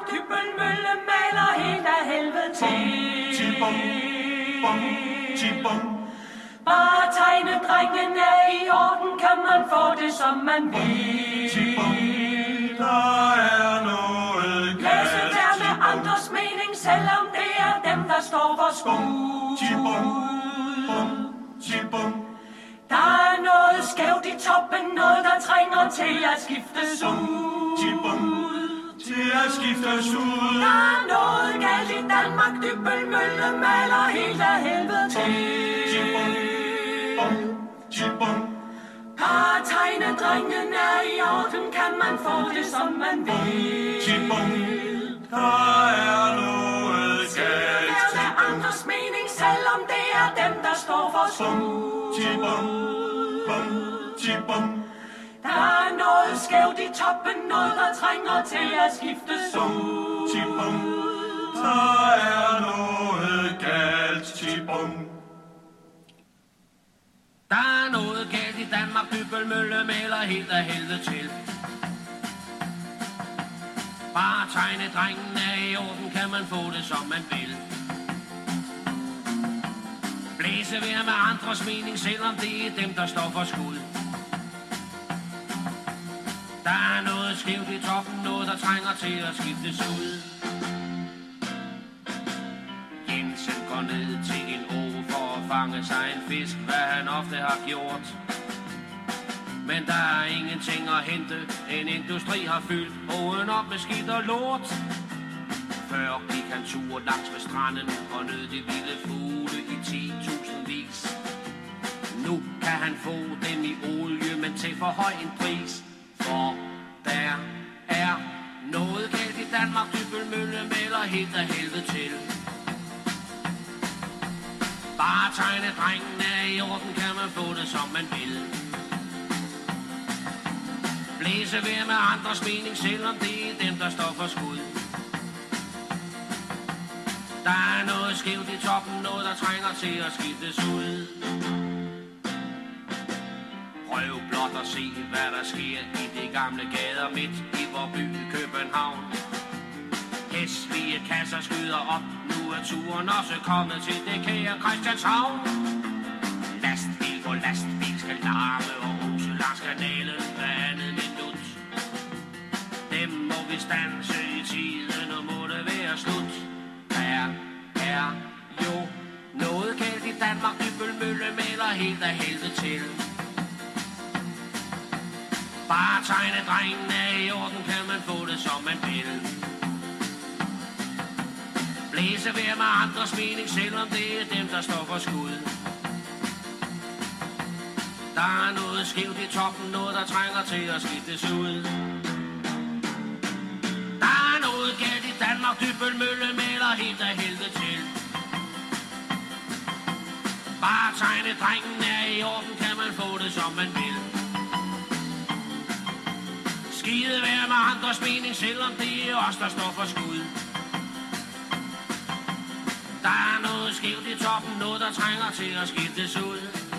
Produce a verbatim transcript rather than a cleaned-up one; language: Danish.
Dybbølmølle maler helt af helvede til. Tibum, bum, tibum. Bare tegnedrengen er i orden, kan man få det som man vil. Tibum, der er noget galt. Læse der med andres mening, selvom det er dem, der står for skud. Tibum, bum, tibum. Der er noget skævt i toppen, noget der trænger til at skiftes ud. Tibum, til at skiftes ud. Der er noget galt i Danmark, Dybbølmølle maler helt af helvede til. Tibum, bum, tibum. Bare tegnedrengen er i orden, kan man få det som man vil. Tibum, der er noget galt. Der med andres mening, selvom det er dem, der står for skud. Tibum, bum, tibum. Der er noget skævt i toppen, noget der trænger til at skiftes ud. Tibum, der er noget galt. Tibum. Der er noget galt i Danmark, Dybbølmølle maler helt af helvede til. Bare tegnedrengen er i orden, kan man få det som man vil. Blæse vejr med andres mening, selvom det er dem, der står for skud. Der er noget skævt i toppen, noget der trænger til at skiftes ud. Jensen går ned til en å for at fange sig en fisk, hvad han ofte har gjort. Men der er ingenting at hente, en industri har fyldt åen op med skidt og lort. Før gik han tur langs med stranden og nød de vilde fugle i ti tusind vis. Nu kan han få dem i olie, men til for høj en pris. For der er noget galt i Danmark, Dybbølmølle maler helt af helvede til. Bare tegnedrengen er i orden, kan man få det som man vil. Blæse vejr med andres mening, selvom det er dem, der står for skud. Der er noget skævt i toppen, noget der trænger til at skiftes ud. Prøv blot at se, hvad der sker i de gamle gader midt i vor by København. Hæslige kasser skyder op, nu er turen også kommet til det kære Christianshavn. Lastbil på lastbil skal larme og ruse langs kanalen hver andet minut. Dem må vi standse i tiden, og må det være slut. Der er jo noget galt i Danmark, Dybbølmølle maler helt af helvede til. Bare tegnedrengen er i orden, kan man få det som man vil. Blæse vejr med andres mening, selvom det er dem, der står for skud. Der er noget skævt i toppen, noget der trænger til at skiftes ud. Der er noget galt i Danmark, Dybbølmølle maler helt af helvede til. Bare tegnedrengen er i orden, kan man få det som man vil. Skide vejr med andres mening, selvom det er os, der står for skud. Der er noget skævt i toppen, noget der trænger til at skiftes ud.